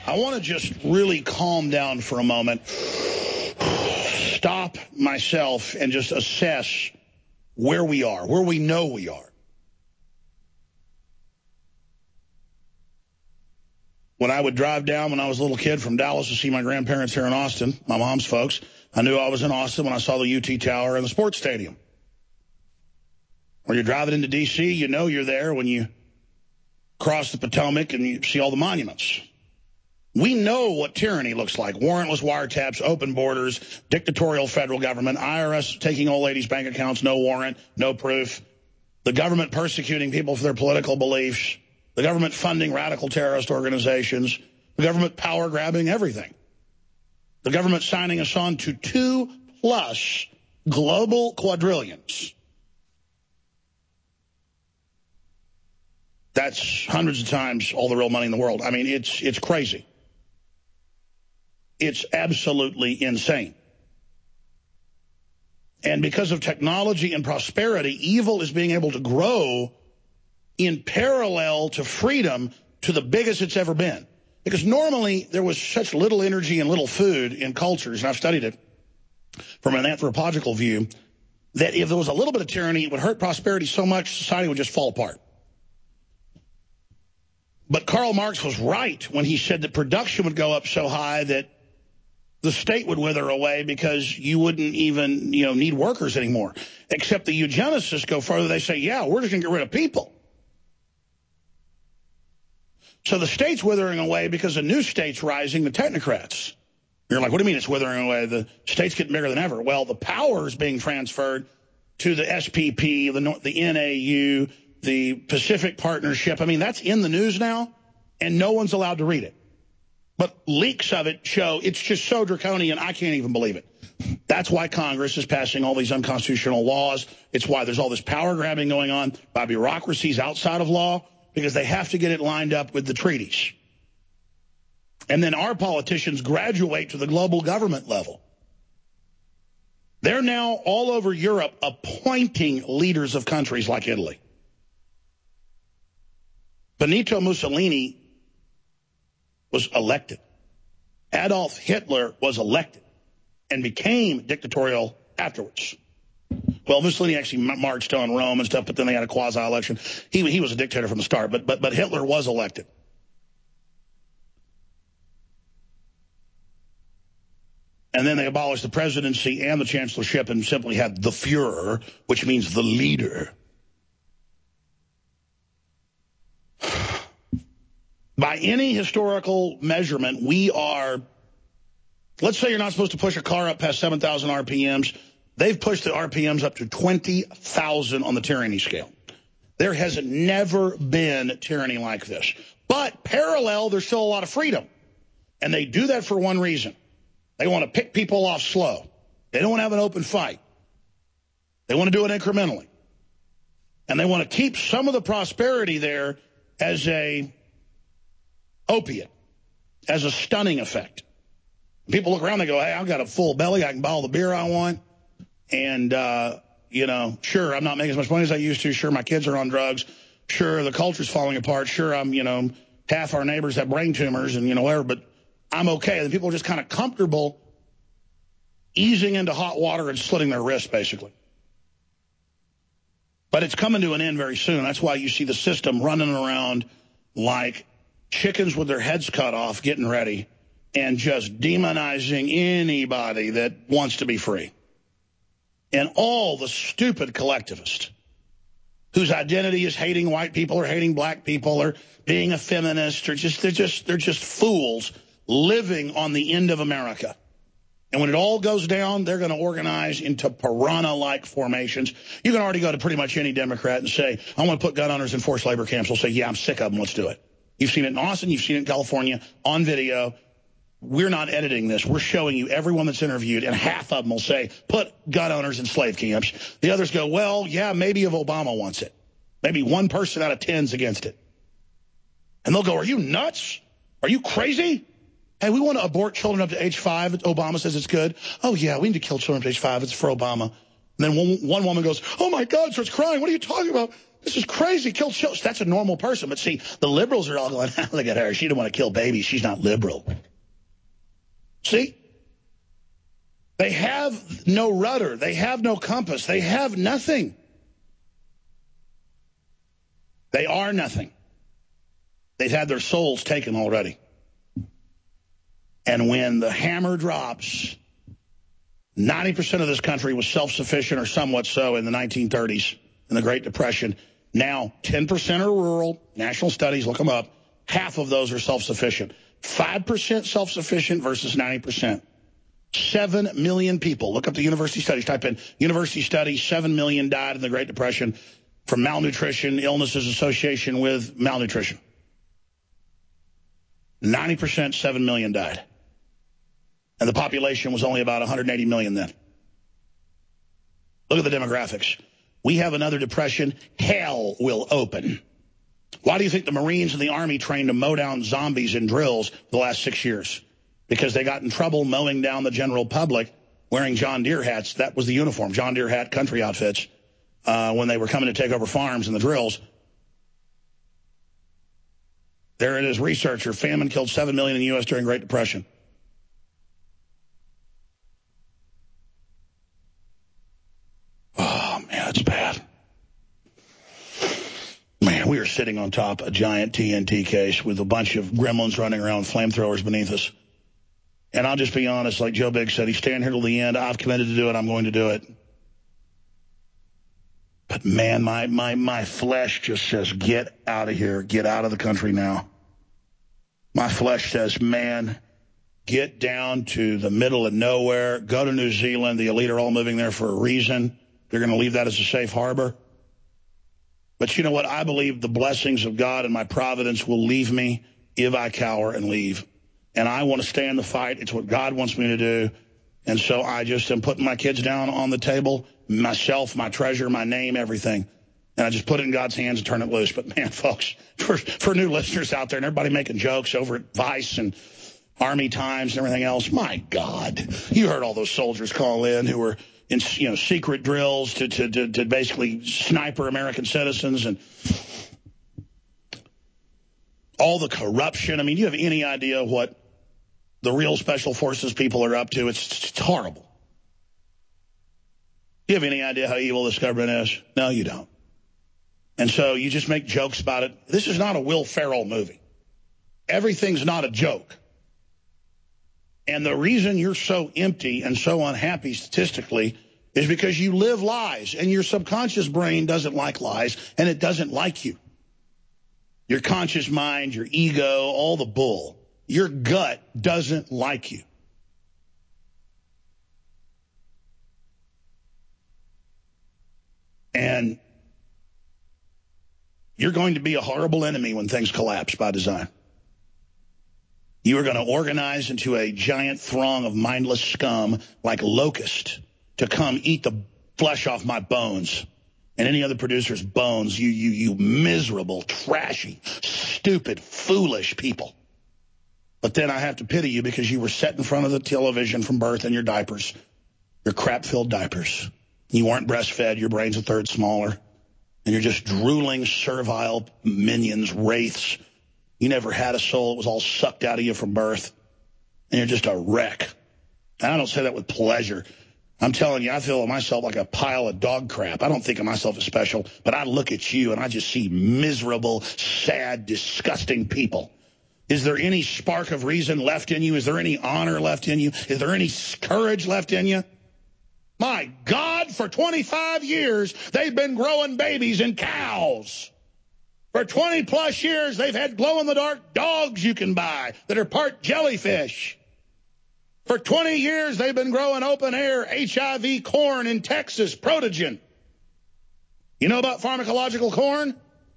I want to just really calm down for a moment, stop myself, and just assess where we are, where we know we are. When I would drive down when I was a little kid from Dallas to see my grandparents here in Austin, my mom's folks, I knew I was in Austin when I saw the UT Tower and the sports stadium. When you're driving into D.C., you know you're there when you cross the Potomac and you see all the monuments. We know what tyranny looks like. Warrantless wiretaps, open borders, dictatorial federal government, IRS taking old ladies' bank accounts, no warrant, no proof, the government persecuting people for their political beliefs, the government funding radical terrorist organizations, the government power-grabbing everything, the government signing us on to 2+ global quadrillions. That's hundreds of times all the real money in the world. I mean, it's crazy. It's absolutely insane. And because of technology and prosperity, evil is being able to grow in parallel to freedom to the biggest it's ever been. Because normally there was such little energy and little food in cultures, and I've studied it from an anthropological view, that if there was a little bit of tyranny, it would hurt prosperity so much, society would just fall apart. But Karl Marx was right when he said that production would go up so high that the state would wither away because you wouldn't even, need workers anymore. Except the eugenicists go further. They say, yeah, we're just going to get rid of people. So the state's withering away because a new state's rising, the technocrats. You're like, what do you mean it's withering away? The state's getting bigger than ever. Well, the power is being transferred to the SPP, the NAU, the Pacific Partnership. I mean, that's in the news now, and no one's allowed to read it. But leaks of it show it's just so draconian, I can't even believe it. That's why Congress is passing all these unconstitutional laws. It's why there's all this power grabbing going on by bureaucracies outside of law, because they have to get it lined up with the treaties. And then our politicians graduate to the global government level. They're now all over Europe appointing leaders of countries like Italy. Benito Mussolini was elected. Adolf Hitler was elected and became dictatorial afterwards. Well, Mussolini actually marched on Rome and stuff, but then they had a quasi-election. He was a dictator from the start, but Hitler was elected. And then they abolished the presidency and the chancellorship and simply had the Führer, which means the leader. By any historical measurement, we are, let's say you're not supposed to push a car up past 7,000 RPMs. They've pushed the RPMs up to 20,000 on the tyranny scale. There has never been tyranny like this. But parallel, there's still a lot of freedom. And they do that for one reason. They want to pick people off slow. They don't want to have an open fight. They want to do it incrementally. And they want to keep some of the prosperity there as a opiate, as a stunning effect. People look around, they go, hey, I've got a full belly. I can buy all the beer I want. And, sure, I'm not making as much money as I used to. Sure, my kids are on drugs. Sure, the culture's falling apart. Sure, I'm, half our neighbors have brain tumors and, whatever, but I'm okay. And people are just kind of comfortable easing into hot water and slitting their wrists, basically. But it's coming to an end very soon. That's why you see the system running around like chickens with their heads cut off, getting ready, and just demonizing anybody that wants to be free. And all the stupid collectivists whose identity is hating white people or hating black people or being a feminist, or they're just fools living on the end of America. And when it all goes down, they're going to organize into piranha-like formations. You can already go to pretty much any Democrat and say, I want to put gun owners in forced labor camps. They'll say, yeah, I'm sick of them. Let's do it. You've seen it in Austin. You've seen it in California on video. We're not editing this. We're showing you everyone that's interviewed, and half of them will say, put gun owners in slave camps. The others go, well, yeah, maybe if Obama wants it. Maybe 1 person out of 10's against it. And they'll go, are you nuts? Are you crazy? Hey, we want to abort children up to age 5. Obama says it's good. Oh, yeah, we need to kill children up to age 5. It's for Obama. And then one woman goes, oh, my God, starts crying. What are you talking about? This is crazy. Kill children. That's a normal person. But see, the liberals are all going, look at her. She didn't want to kill babies. She's not liberal. See? They have no rudder. They have no compass. They have nothing. They are nothing. They've had their souls taken already. And when the hammer drops, 90% of this country was self-sufficient or somewhat so in the 1930s, in the Great Depression. Now, 10% are rural. National studies, look them up. Half of those are self-sufficient. 5% self-sufficient versus 90%. 7 million people. Look up the university studies. Type in university studies. 7 million died in the Great Depression from malnutrition, illnesses association with malnutrition. 90%, 7 million died. And the population was only about 180 million then. Look at the demographics. We have another depression. Hell will open. Why do you think the Marines and the Army trained to mow down zombies in drills for the last 6 years? Because they got in trouble mowing down the general public wearing John Deere hats. That was the uniform, John Deere hat country outfits, when they were coming to take over farms in the drills. There it is, researcher. Famine killed 7 million in the U.S. during Great Depression. Oh, man, that's bad. Man, we are sitting on top of a giant TNT case with a bunch of gremlins running around with flamethrowers beneath us. And I'll just be honest, like Joe Biggs said, he's staying here till the end. I've committed to do it. I'm going to do it. But, man, my flesh just says, get out of here. Get out of the country now. My flesh says, man, get down to the middle of nowhere. Go to New Zealand. The elite are all moving there for a reason. They're going to leave that as a safe harbor. But you know what? I believe the blessings of God and my providence will leave me if I cower and leave. And I want to stay in the fight. It's what God wants me to do. And so I just am putting my kids down on the table, myself, my treasure, my name, everything. And I just put it in God's hands and turn it loose. But, man, folks, for new listeners out there and everybody making jokes over at Vice and Army Times and everything else, my God, you heard all those soldiers call in who were in, secret drills to basically sniper American citizens and all the corruption. I mean, do you have any idea what the real special forces people are up to? It's horrible. Do you have any idea how evil this government is? No, you don't. And so you just make jokes about it. This is not a Will Ferrell movie. Everything's not a joke. And the reason you're so empty and so unhappy statistically is because you live lies, and your subconscious brain doesn't like lies, and it doesn't like you. Your conscious mind, your ego, all the bull. Your gut doesn't like you. And you're going to be a horrible enemy when things collapse by design. You are going to organize into a giant throng of mindless scum like locusts to come eat the flesh off my bones and any other producer's bones, you miserable, trashy, stupid, foolish people. But then I have to pity you because you were set in front of the television from birth in your diapers, your crap-filled diapers. You weren't breastfed, your brain's a third smaller, and you're just drooling, servile minions, wraiths. You never had a soul. It was all sucked out of you from birth, and you're just a wreck. And I don't say that with pleasure. I'm telling you, I feel myself like a pile of dog crap. I don't think of myself as special, but I look at you and I just see miserable, sad, disgusting people. Is there any spark of reason left in you? Is there any honor left in you? Is there any courage left in you? My God, for 25 years, they've been growing babies in cows. For 20-plus years, they've had glow-in-the-dark dogs you can buy that are part jellyfish. For 20 years, they've been growing open-air HIV corn in Texas, Protogen. You know about pharmacological corn?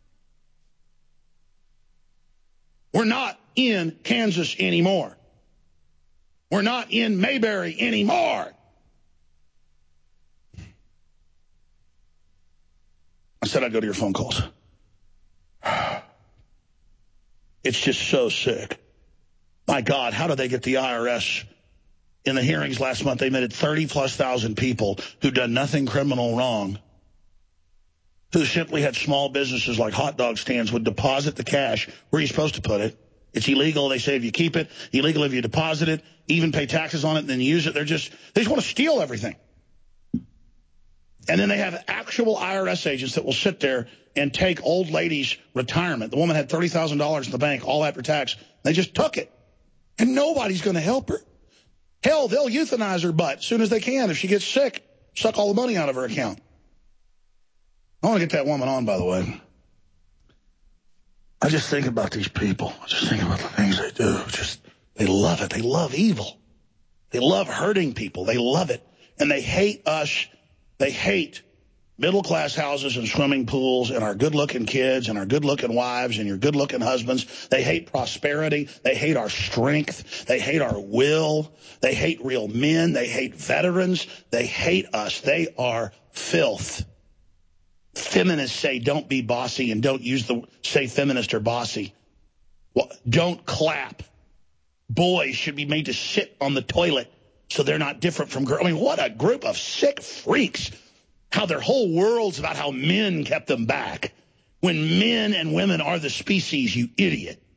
We're not in Kansas anymore. We're not in Mayberry anymore. I said I'd go to your phone calls. It's just so sick. My God, how did they get the IRS? In the hearings last month, they admitted 30-plus thousand people who'd done nothing criminal wrong who simply had small businesses like hot dog stands would deposit the cash where you're supposed to put it. It's illegal, they say, if you keep it. Illegal if you deposit it, even pay taxes on it and then use it. They just want to steal everything. And then they have actual IRS agents that will sit there and take old ladies' retirement. The woman had $30,000 in the bank, all after tax. They just took it. And nobody's going to help her. Hell, they'll euthanize her butt as soon as they can. If she gets sick, suck all the money out of her account. I want to get that woman on, by the way. I just think about these people. I just think about the things they do. They love it. They love evil. They love hurting people. They love it. And they hate us. They hate middle-class houses and swimming pools and our good-looking kids and our good-looking wives and your good-looking husbands. They hate prosperity. They hate our strength. They hate our will. They hate real men. They hate veterans. They hate us. They are filth. Feminists say don't be bossy and don't say feminist or bossy. Well, don't clap. Boys should be made to sit on the toilet so they're not different from girls. I mean, what a group of sick freaks. How their whole world's about how men kept them back. When men and women are the species, you idiot.